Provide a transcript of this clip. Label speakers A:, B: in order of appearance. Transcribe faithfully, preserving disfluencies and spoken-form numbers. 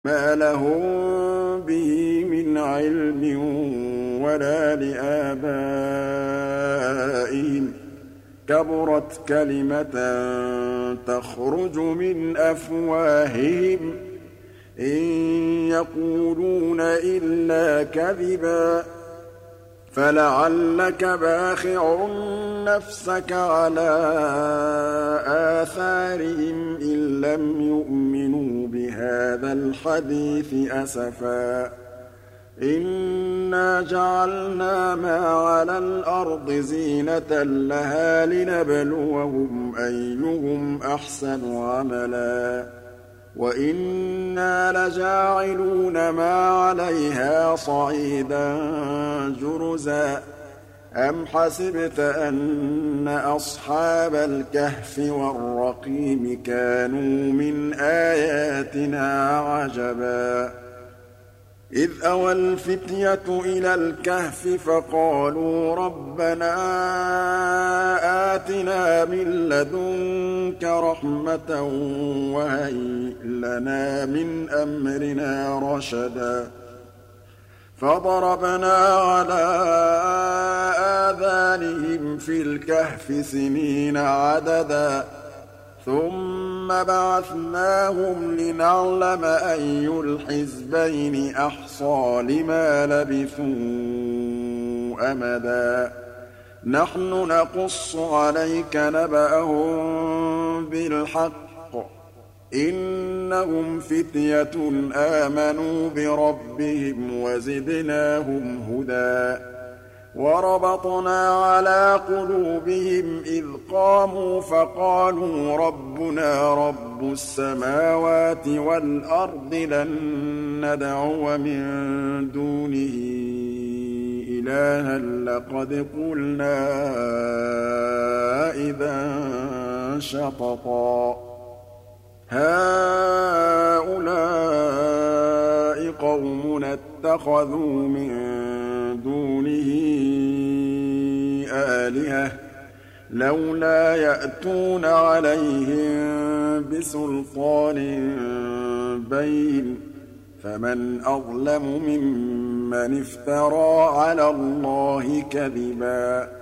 A: مَا لَهُم بِهِ مِنْ عِلْمٍ وَلَا لِآبَائِهِمْ ۚ كَبُرَتْ كَلِمَةً تَخْرُجُ مِنْ أَفْوَاهِهِمْ ۚ إِن يَقُولُونَ إِلَّا كَذِبًا ۚ فَلَعَلَّكَ بَاخِعٌ نَّفْسَكَ عَلَىٰ آثَارِهِمْ إِن لَّمْ يُؤْمِنُوا بِهَٰذَا الْحَدِيثِ أَسَفًا ۚ إِنَّا جَعَلْنَا مَا عَلَى الْأَرْضِ زِينَةً لَّهَا لِنَبْلُوَهُمْ أَيُّهُمْ أَحْسَنُ عَمَلًا ۚ وَإِنَّا لَجَاعِلُونَ مَا عَلَيْهَا صَعِيدًا جُرُزًا أَمْ حَسِبْتَ أَنَّ أَصْحَابَ الْكَهْفِ وَالرَّقِيمِ كَانُوا مِنْ آيَاتِنَا عَجَبًا إِذْ أَوَى الْفِتْيَةُ إِلَى الْكَهْفِ فَقَالُوا رَبَّنَا آتِنَا مِن لَّدُنكَ رَحْمَةً وَهَيِّئْ لَنَا مِنْ أَمْرِنَا رَشَدًا فَضَرَبْنَا عَلَىٰ آذَانِهِمْ فِي الْكَهْفِ سِنِينَ عَدَدًا ثُمَّ بَعَثْنَاهُمْ لِنَعْلَمَ أَيُّ الْحِزْبَيْنِ أَحْصَىٰ لِمَا لَبِثُوا أَمَدًا نَّحْنُ نَقُصُّ عَلَيْكَ نَبَأَهُم بِالْحَقِّ ۚ إِنَّهُمْ فِتْيَةٌ آمَنُوا بِرَبِّهِمْ وَزِدْنَاهُمْ هُدًى وَرَبَطْنَا عَلَىٰ قُلُوبِهِمْ إِذْ قَامُوا فَقَالُوا رَبُّنَا رَبُّ السَّمَاوَاتِ وَالْأَرْضِ لَن نَّدْعُوَ مِن دُونِهِ إِلَٰهًا لَّقَدْ قُلْنَا إِذًا شَطَطًا هَٰؤُلَاءِ قَوْمُنَا اتَّخَذُوا مِن دُونِهِ آلِهَةً ۖ لَّوْلَا يَأْتُونَ عَلَيْهِم بِسُلْطَانٍ بَيِّنٍ ۖ فَمَنْ أَظْلَمُ مِمَّنِ افْتَرَىٰ عَلَى اللَّهِ كَذِبًا